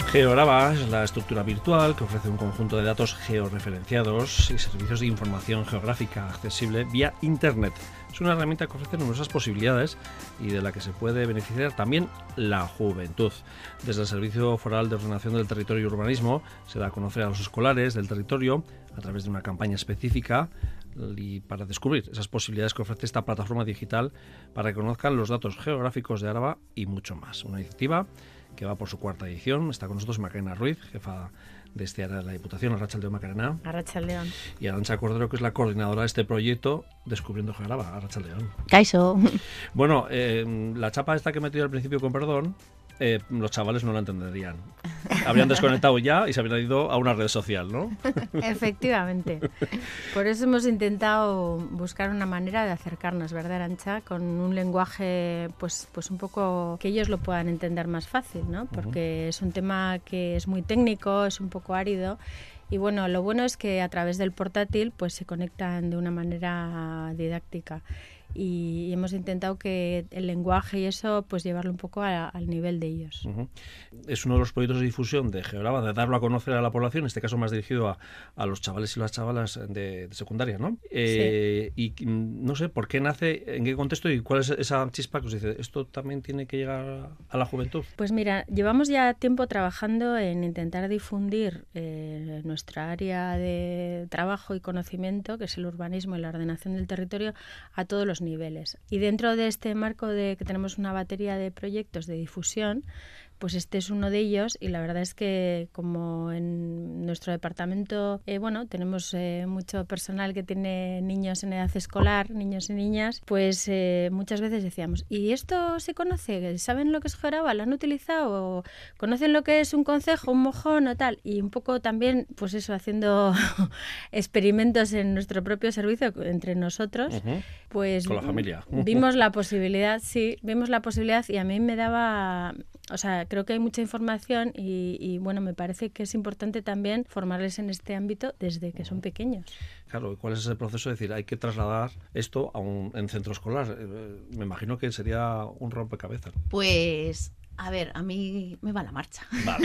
Geograba es la estructura virtual que ofrece un conjunto de datos georreferenciados y servicios de información geográfica accesible vía Internet. Es una herramienta que ofrece numerosas posibilidades y de la que se puede beneficiar también la juventud. Desde el Servicio Foral de Ordenación del Territorio y Urbanismo se da a conocer a los escolares del territorio a través de una campaña específica y para descubrir esas posibilidades que ofrece esta plataforma digital para que conozcan los datos geográficos de Araba y mucho más. Una iniciativa que va por su cuarta edición. Está con nosotros Macarena Ruiz, jefa de este área de la Diputación. Arratsaldeon, Macarena. Arratsaldeon. Y Arantxa Cordero, que es la coordinadora de este proyecto Descubriendo Geograba. Arratsaldeon. Kaixo. Bueno, la chapa esta que he metido al principio con perdón, los chavales no la entenderían. Habrían desconectado ya y se habrían ido a una red social, ¿no? Efectivamente. Por eso hemos intentado buscar una manera de acercarnos, ¿verdad, Arantxa? Con un lenguaje, pues un poco que ellos lo puedan entender más fácil, ¿no? Porque es un tema que es muy técnico, es un poco árido. Y bueno, lo bueno es que a través del portátil pues se conectan de una manera didáctica. Y hemos intentado que el lenguaje y eso pues llevarlo un poco al nivel de ellos. Es uno de los proyectos de difusión de Geograba, de darlo a conocer a la población, en este caso más dirigido a los chavales y las chavalas de secundaria, ¿no? Sí. Y no sé, ¿por qué nace, en qué contexto y cuál es esa chispa que os dice, esto también tiene que llegar a la juventud? Pues mira, llevamos ya tiempo trabajando en intentar difundir nuestra área de trabajo y conocimiento, que es el urbanismo y la ordenación del territorio, a todos los niveles. Y dentro de este marco de que tenemos una batería de proyectos de difusión, pues este es uno de ellos y la verdad es que como en nuestro departamento, tenemos mucho personal que tiene niños en edad escolar, niños y niñas, pues muchas veces decíamos, ¿y esto se conoce? ¿Saben lo que es Geograba? ¿Lo han utilizado? ¿O conocen lo que es un concejo, un mojón o tal? Y un poco también, pues eso, haciendo experimentos en nuestro propio servicio entre nosotros, pues con la familia. Vimos la posibilidad y a mí me daba... O sea, creo que hay mucha información y bueno, me parece que es importante también formarles en este ámbito desde que son pequeños. Claro, ¿cuál es ese proceso? Es decir, hay que trasladar esto en centro escolar. Me imagino que sería un rompecabezas. Pues, a ver, a mí me va la marcha. Vale.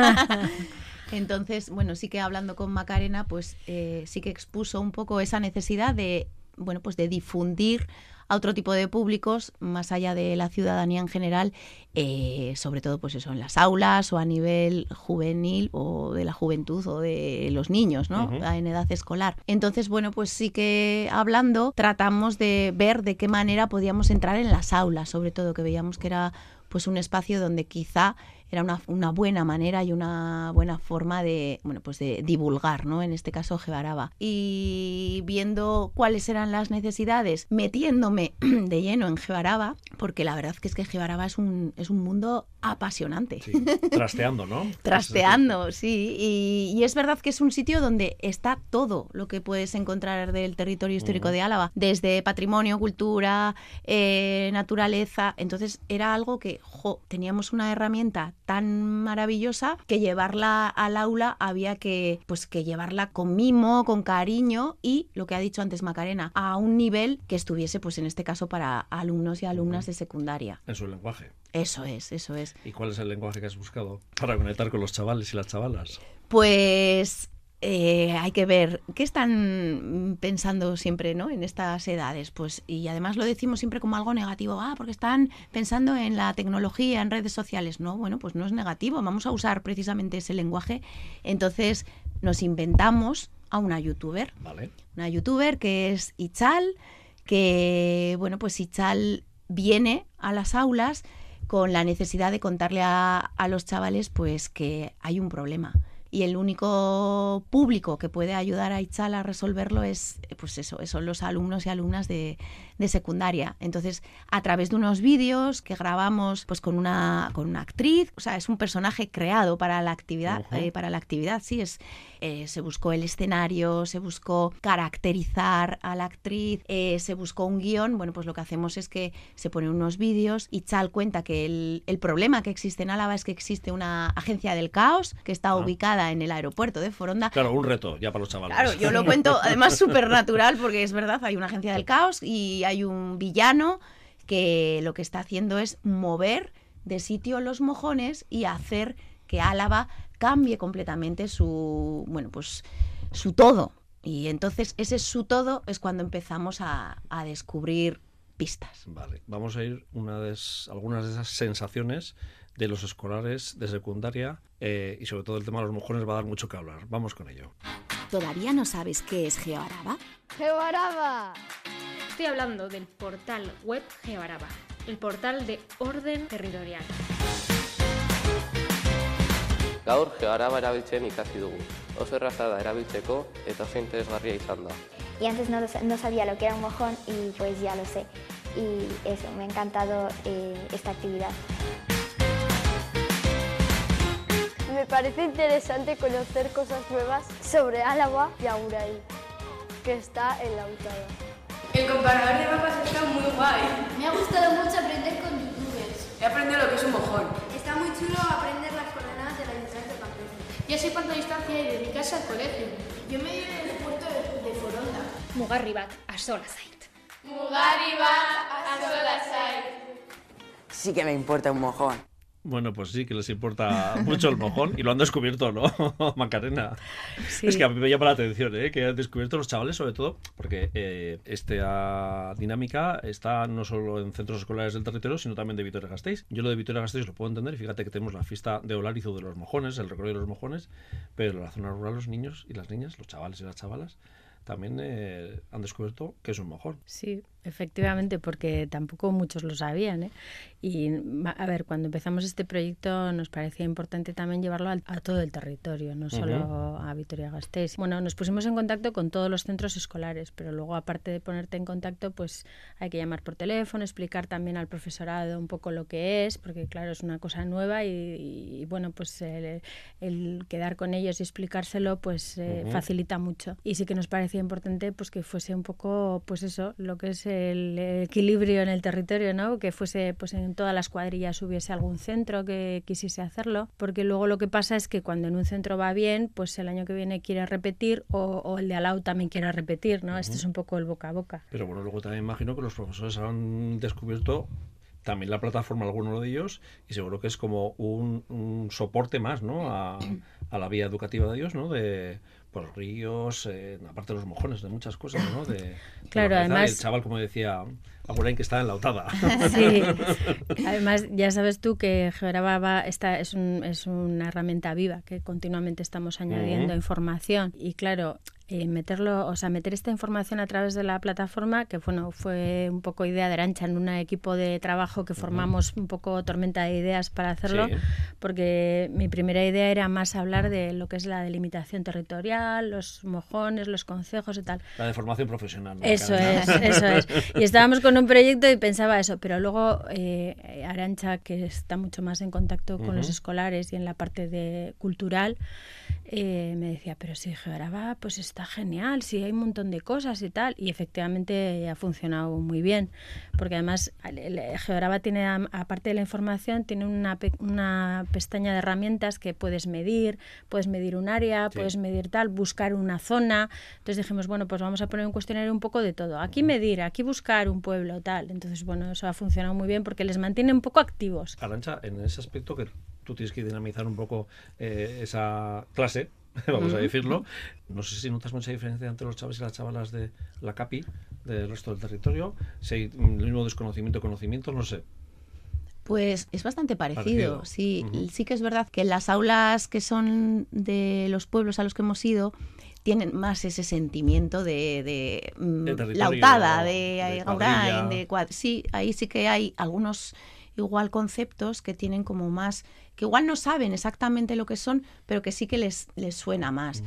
Entonces, bueno, sí que hablando con Macarena, pues sí que expuso un poco esa necesidad de, bueno, pues de difundir a otro tipo de públicos, más allá de la ciudadanía en general, sobre todo pues eso, en las aulas o a nivel juvenil o de la juventud o de los niños, ¿no? En edad escolar. Entonces, bueno, pues sí que hablando, tratamos de ver de qué manera podíamos entrar en las aulas, sobre todo que veíamos que era pues un espacio donde quizá era una buena manera y una buena forma de, bueno, pues de divulgar, ¿no? En este caso Geograba. Y viendo cuáles eran las necesidades, metiéndome de lleno en Geograba, porque la verdad que es que Geograba es un mundo apasionante. Sí, trasteando, ¿no? Trasteando, sí. Y es verdad que es un sitio donde está todo lo que puedes encontrar del territorio histórico de Álava, desde patrimonio, cultura, naturaleza. Entonces era algo que, teníamos una herramienta tan maravillosa que llevarla al aula había que llevarla con mimo, con cariño y, lo que ha dicho antes Macarena, a un nivel que estuviese, pues en este caso, para alumnos y alumnas de secundaria. En su lenguaje. Eso es. ¿Y cuál es el lenguaje que has buscado para conectar con los chavales y las chavalas? Pues... hay que ver qué están pensando siempre, ¿no? En estas edades, pues, y además lo decimos siempre como algo negativo, porque están pensando en la tecnología, en redes sociales. No, bueno, pues no es negativo, vamos a usar precisamente ese lenguaje. Entonces nos inventamos a una youtuber, vale. Una youtuber que es Itzal, que, bueno, pues Itzal viene a las aulas con la necesidad de contarle a los chavales, pues, que hay un problema. Y el único público que puede ayudar a Itzal a resolverlo es, pues eso, son los alumnos y alumnas de secundaria. Entonces, a través de unos vídeos que grabamos pues con una actriz, o sea, es un personaje creado para la actividad, sí, se buscó el escenario, se buscó caracterizar a la actriz, se buscó un guión. Bueno, pues lo que hacemos es que se ponen unos vídeos. Itzal cuenta que el problema que existe en Álava es que existe una agencia del caos que está ubicada en el aeropuerto de Foronda. Claro, un reto ya para los chavales. Claro, yo lo cuento además súper natural porque es verdad, hay una agencia del caos y hay un villano que lo que está haciendo es mover de sitio los mojones y hacer que Álava cambie completamente su todo. Y entonces ese su todo es cuando empezamos a descubrir pistas. Vale, vamos a ir algunas de esas sensaciones de los escolares de secundaria y sobre todo el tema de los mojones va a dar mucho que hablar. Vamos con ello. ¿Todavía no sabes qué es GeoAraba? ¡GeoAraba! Estoy hablando del portal web GeoAraba, el portal de orden territorial. Gaur GeoAraba erabiltzen ikasi dugu. Oso erraza da erabiltzeko eta oso interesgarria izan da. Y antes no sabía lo que era un mojón y pues ya lo sé. Y eso, me ha encantado esta actividad. Me parece interesante conocer cosas nuevas sobre Álava y Agurain, que está en Lautada. El comparador de mapas está muy guay. Me ha gustado mucho aprender con youtubers. He aprendido lo que es un mojón. Está muy chulo aprender las coordenadas del ayuntamiento de Pamplona. Ya sé cuánta distancia hay de mi casa al colegio. Yo me iré en el puerto de Foronda. Mugarri bat, a sola zait. Mugarri bat, a sola zait. Sí que me importa un mojón. Bueno, pues sí que les importa mucho el mojón y lo han descubierto, ¿no, Macarena? Sí. Es que a mí me llama la atención, que han descubierto los chavales, sobre todo, porque esta dinámica está no solo en centros escolares del territorio, sino también de Vitoria-Gasteiz. Yo lo de Vitoria-Gasteiz lo puedo entender y fíjate que tenemos la fiesta de Olarizu de los mojones, el recorrido de los mojones, pero en la zona rural los niños y las niñas, los chavales y las chavalas, también han descubierto que es un mojón. Sí, efectivamente, porque tampoco muchos lo sabían, Y, a ver, cuando empezamos este proyecto nos parecía importante también llevarlo a todo el territorio, no solo a Vitoria-Gasteiz. Bueno, nos pusimos en contacto con todos los centros escolares, pero luego, aparte de ponerte en contacto, pues hay que llamar por teléfono, explicar también al profesorado un poco lo que es, porque claro, es una cosa nueva y bueno, pues el quedar con ellos y explicárselo, pues facilita mucho. Y sí que nos parecía importante pues que fuese un poco, pues eso, lo que es el equilibrio en el territorio, ¿no? Que fuese, pues en todas las cuadrillas hubiese algún centro que quisiese hacerlo, porque luego lo que pasa es que cuando en un centro va bien, pues el año que viene quiere repetir o el de al lado también quiere repetir, ¿no? Este es un poco el boca a boca. Pero bueno, luego también imagino que los profesores han descubierto también la plataforma, alguno de ellos, y seguro que es como un soporte más, ¿no? A la vía educativa de ellos, ¿no? De los ríos, aparte de los mojones, de muchas cosas, ¿no? Claro, además... El chaval, como decía Agurain, que está en Lautada. Sí, además ya sabes tú que GeoAraba es una herramienta viva, que continuamente estamos añadiendo información, y claro... meter esta información a través de la plataforma, que bueno, fue un poco idea de Arantxa en un equipo de trabajo que formamos un poco tormenta de ideas para hacerlo, porque mi primera idea era más hablar de lo que es la delimitación territorial, los mojones, los concejos y tal. La de formación profesional, ¿no? Eso es. Y estábamos con un proyecto y pensaba eso, pero luego Arantxa, que está mucho más en contacto con los escolares y en la parte de cultural, me decía, pero si GeoAraba pues está genial, sí, hay un montón de cosas y tal, y efectivamente ha funcionado muy bien, porque además GeoAraba tiene, aparte de la información, tiene una pestaña de herramientas que puedes medir un área, puedes medir tal, buscar una zona. Entonces dijimos, bueno, pues vamos a poner un cuestionario un poco de todo, aquí medir, aquí buscar un pueblo, tal. Entonces, bueno, eso ha funcionado muy bien porque les mantiene un poco activos. Arantxa, en ese aspecto que tú tienes que dinamizar un poco esa clase, vamos a decirlo. No sé si notas mucha diferencia entre los chavales y las chavalas de la CAPI, del resto del territorio, si hay el mismo desconocimiento, conocimiento, no sé. Pues es bastante parecido. Sí, sí que es verdad que las aulas que son de los pueblos a los que hemos ido tienen más ese sentimiento de Lautada, de Agurain, sí, ahí sí que hay algunos igual conceptos que tienen como más, que igual no saben exactamente lo que son, pero que sí que les suena más.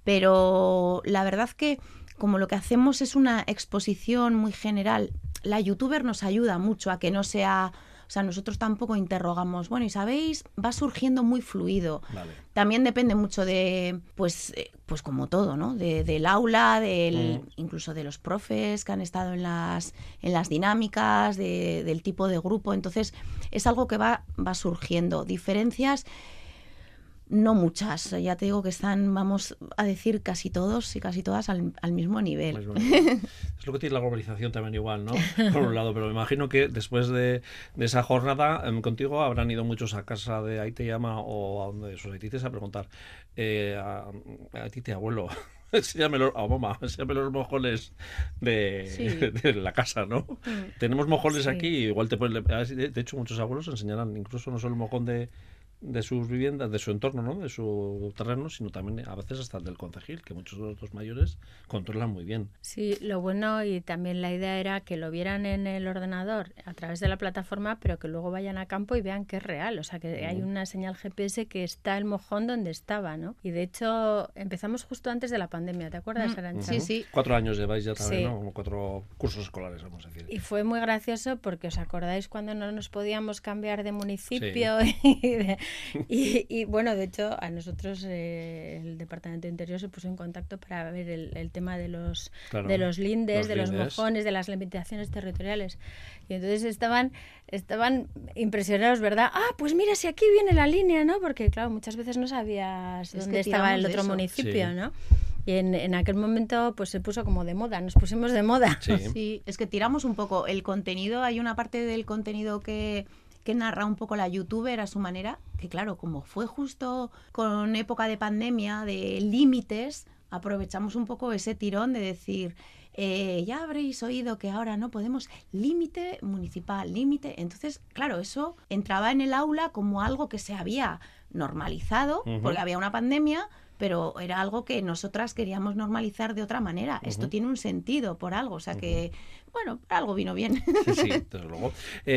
Pero la verdad que como lo que hacemos es una exposición muy general, la youtuber nos ayuda mucho a que no sea... O sea, nosotros tampoco interrogamos, bueno, y sabéis, va surgiendo muy fluido. Vale. También depende mucho de, pues como todo, ¿no? Del aula, incluso de los profes que han estado en las dinámicas, del tipo de grupo. Entonces, es algo que va surgiendo. Diferencias, No muchas, ya te digo que están, vamos a decir, casi todos y casi todas al mismo nivel. Es lo que tiene la globalización también igual, ¿no? Por un lado, pero me imagino que después de esa jornada contigo habrán ido muchos a casa de Aite y Ama o a donde sus aitites a preguntar a Tite, abuelo, enséñame los mojones de la casa, ¿no? Tenemos mojones aquí, igual de hecho muchos abuelos enseñarán incluso no solo el mojón de sus viviendas, de su entorno, ¿no? De su terreno, sino también a veces hasta el del concejil, que muchos de los otros mayores controlan muy bien. Sí, lo bueno y también la idea era que lo vieran en el ordenador a través de la plataforma, pero que luego vayan a campo y vean que es real, o sea que hay una señal GPS que está el mojón donde estaba, ¿no? Y de hecho empezamos justo antes de la pandemia, ¿te acuerdas, Arantxa? Sí. 4 años lleváis ya también, ¿no? Como 4 cursos escolares, vamos a decir. Y fue muy gracioso porque os acordáis cuando no nos podíamos cambiar de municipio y bueno, de hecho a nosotros el Departamento de Interior se puso en contacto para ver el tema de los lindes, de los mojones, de las limitaciones territoriales. Y entonces estaban impresionados, ¿verdad? Pues mira, si aquí viene la línea, ¿no? Porque claro, muchas veces no sabías dónde estaba el otro municipio, ¿no? Y en aquel momento pues se puso como de moda, nos pusimos de moda. Sí, es que tiramos un poco el contenido, hay una parte del contenido que narra un poco la youtuber a su manera, que claro, como fue justo con época de pandemia, de límites, aprovechamos un poco ese tirón de decir, ya habréis oído que ahora no podemos, límite municipal, límite. Entonces, claro, eso entraba en el aula como algo que se había normalizado, porque había una pandemia, pero era algo que nosotras queríamos normalizar de otra manera. Esto tiene un sentido por algo, o sea que, bueno, algo vino bien. Sí, desde luego.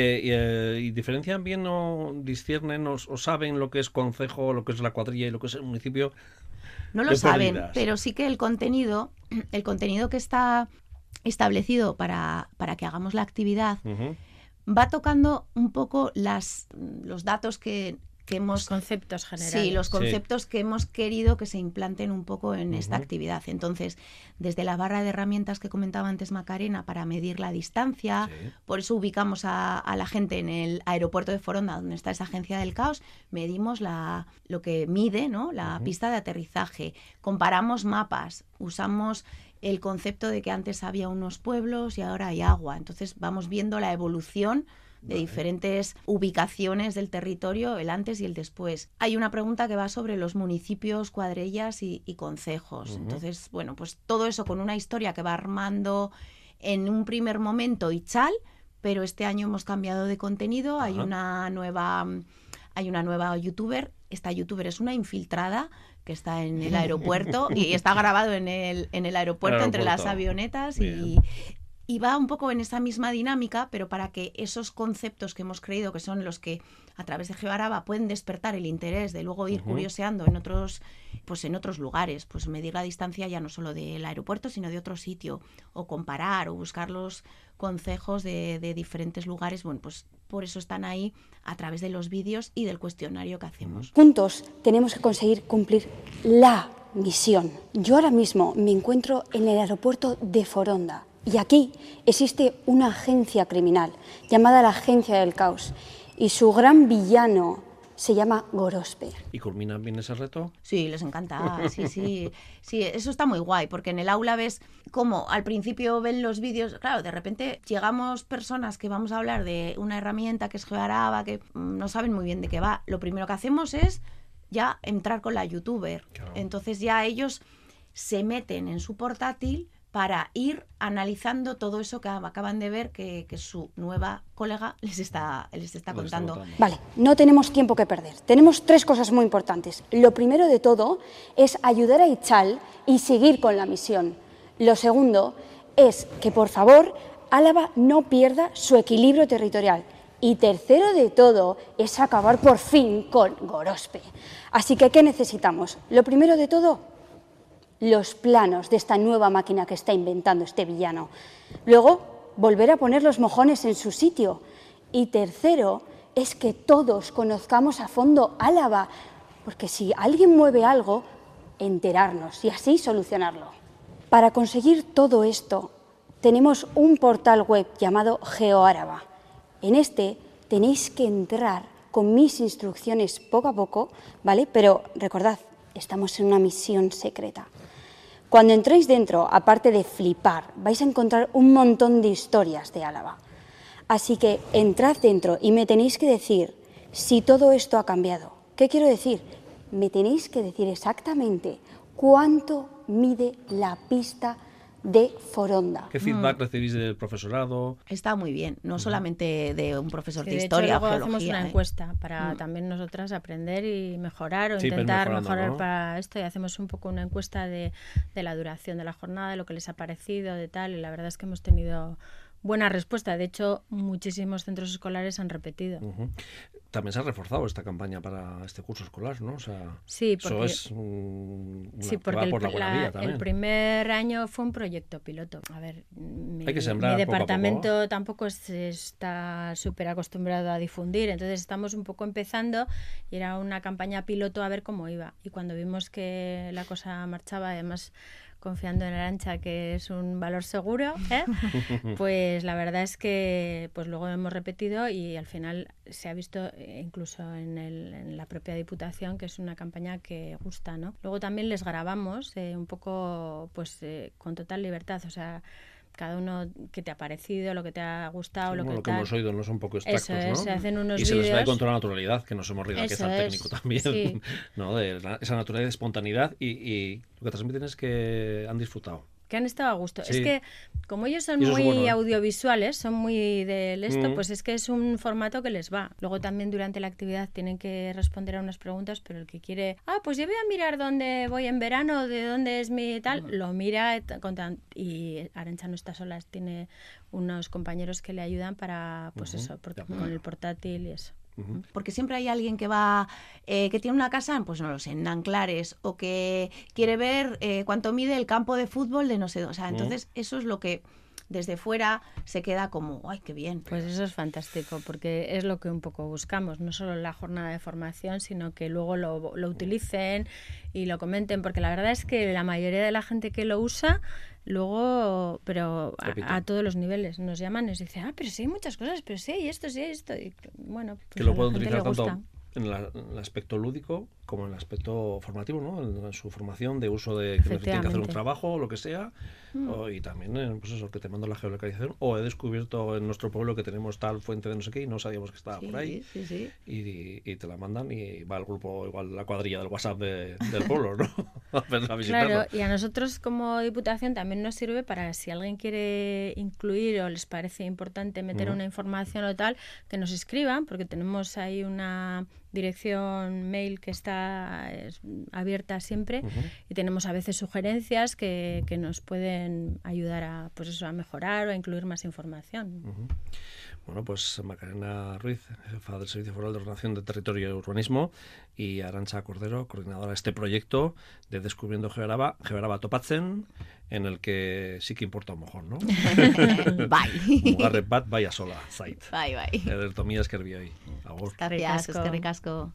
¿Y diferencian bien o disciernen o saben lo que es concejo, lo que es la cuadrilla y lo que es el municipio? No lo saben, pero sí que el contenido que está establecido para que hagamos la actividad va tocando un poco los datos que hemos... Los conceptos generales. Sí, los conceptos que hemos querido que se implanten un poco en esta actividad. Entonces, desde la barra de herramientas que comentaba antes Macarena para medir la distancia, por eso ubicamos a la gente en el aeropuerto de Foronda, donde está esa agencia del caos, medimos lo que mide, ¿no? La pista de aterrizaje, comparamos mapas, usamos el concepto de que antes había unos pueblos y ahora hay agua. Entonces, vamos viendo la evolución de diferentes ubicaciones del territorio, el antes y el después. Hay una pregunta que va sobre los municipios, cuadrillas y concejos. Entonces, bueno, pues todo eso con una historia que va armando en un primer momento Itzal, pero este año hemos cambiado de contenido. Hay una nueva youtuber. Esta youtuber es una infiltrada que está en el aeropuerto y está grabado en el aeropuerto entre las avionetas y va un poco en esa misma dinámica, pero para que esos conceptos que hemos creído que son los que a través de GeoAraba pueden despertar el interés de luego ir curioseando en otros lugares, pues medir la distancia ya no solo del aeropuerto, sino de otro sitio, o comparar o buscar los concejos de diferentes lugares. Bueno, pues por eso están ahí a través de los vídeos y del cuestionario que hacemos. Juntos tenemos que conseguir cumplir la misión. Yo ahora mismo me encuentro en el aeropuerto de Foronda. Y aquí existe una agencia criminal llamada la Agencia del Caos y su gran villano se llama Gorospe. ¿Y culminan bien ese reto? Sí, les encanta, sí, eso está muy guay, porque en el aula ves cómo al principio ven los vídeos, claro, de repente llegamos personas que vamos a hablar de una herramienta que es GeoAraba, que no saben muy bien de qué va. Lo primero que hacemos es ya entrar con la youtuber, entonces ya ellos se meten en su portátil para ir analizando todo eso que acaban de ver que su nueva colega les está contando. Vale, no tenemos tiempo que perder. Tenemos 3 cosas muy importantes. Lo primero de todo es ayudar a Itzal y seguir con la misión. Lo segundo es que, por favor, Álava no pierda su equilibrio territorial. Y tercero de todo es acabar por fin con Gorospe. Así que, ¿qué necesitamos? Lo primero de todo, los planos de esta nueva máquina que está inventando este villano. Luego, volver a poner los mojones en su sitio. Y tercero, es que todos conozcamos a fondo Álava, porque si alguien mueve algo, enterarnos y así solucionarlo. Para conseguir todo esto, tenemos un portal web llamado GeoAraba. En este tenéis que entrar con mis instrucciones poco a poco, ¿vale? Pero recordad, estamos en una misión secreta. Cuando entréis dentro, aparte de flipar, vais a encontrar un montón de historias de Álava. Así que entrad dentro y me tenéis que decir si todo esto ha cambiado. ¿Qué quiero decir? Me tenéis que decir exactamente cuánto mide la pista de Foronda. ¿Qué feedback recibís del profesorado? Está muy bien, no solamente de un profesor de de historia hecho, o luego geología. hacemos una encuesta para también nosotras aprender y mejorar o Sí, intentar mejorando, mejorar ¿no? para esto, y hacemos un poco una encuesta de la duración de la jornada, de lo que les ha parecido, de tal, y la verdad es que hemos tenido buena respuesta. De hecho, muchísimos centros escolares han repetido. También se ha reforzado esta campaña para este curso escolar, ¿no? O sea, Sí, porque, eso es una sí, que porque va por la buena vía también. el primer año fue un proyecto piloto. A ver, Hay que sembrar mi poco a poco. departamento tampoco está súper acostumbrado a difundir, entonces estamos un poco empezando y era una campaña piloto a ver cómo iba. Y cuando vimos que la cosa marchaba, además confiando en Arantxa, que es un valor seguro, pues la verdad es que pues luego hemos repetido y al final se ha visto incluso en la propia Diputación que es una campaña que gusta, ¿no? Luego también les grabamos un poco pues con total libertad, o sea, cada uno que te ha parecido, lo que te ha gustado, Sí, lo que lo que tal. hemos oído no son un poco extractos, Eso es, ¿no? se hacen unos y se les va vídeos. con toda la naturalidad, que nos hemos reído aquí Eso al es, técnico también, sí. ¿no? De esa naturalidad, espontaneidad y lo que transmiten es que han disfrutado. Que han estado a gusto. Sí. Es que como ellos son Y eso muy es bueno, ¿eh? audiovisuales, son muy del esto, Mm. pues es que es un formato que les va. Luego también durante la actividad tienen que responder a unas preguntas, pero el que quiere, pues yo voy a mirar dónde voy en verano, de dónde es mi tal, lo mira y Arantxa no está sola, tiene unos compañeros que le ayudan para, pues eso, con el portátil y eso. Porque siempre hay alguien que va, que tiene una casa, pues no lo sé, en Nanclares, o que quiere ver cuánto mide el campo de fútbol de no sé dónde. O sea, entonces eso es lo que desde fuera se queda como, ¡ay, qué bien! Pues eso es fantástico, porque es lo que un poco buscamos, no solo la jornada de formación, sino que luego lo utilicen y lo comenten, porque la verdad es que la mayoría de la gente que lo usa, luego, pero a todos los niveles, nos llaman y nos dicen, pero sí hay muchas cosas, pero sí hay esto, y bueno, pues Que lo a la pueden gente utilizar le gusta. tanto en el aspecto lúdico como en el aspecto formativo, ¿no? En su formación de uso de que tienen que hacer un trabajo o lo que sea, y también pues eso, que te mando la geolocalización, o he descubierto en nuestro pueblo que tenemos tal fuente de no sé qué y no sabíamos que estaba por ahí, y te la mandan y va al grupo, igual la cuadrilla del WhatsApp del pueblo, ¿no? A visitarlo. Claro, y a nosotros como Diputación también nos sirve para si alguien quiere incluir o les parece importante meter una información o tal, que nos escriban, porque tenemos ahí una dirección mail que está abierta siempre y tenemos a veces sugerencias que nos pueden ayudar a, pues eso, a mejorar o a incluir más información. Bueno, pues Macarena Ruiz, jefa del Servicio Foral de Ordenación de Territorio y Urbanismo, y Arantxa Cordero, coordinadora de este proyecto de Descubriendo Geoaraba Topatzen, en el que sí que importa un mojón, ¿no? Bai. Mugarret bat, vaya sola, zait. Bai. Ederto, mila esker bioi. Agur. Eskerrik asko.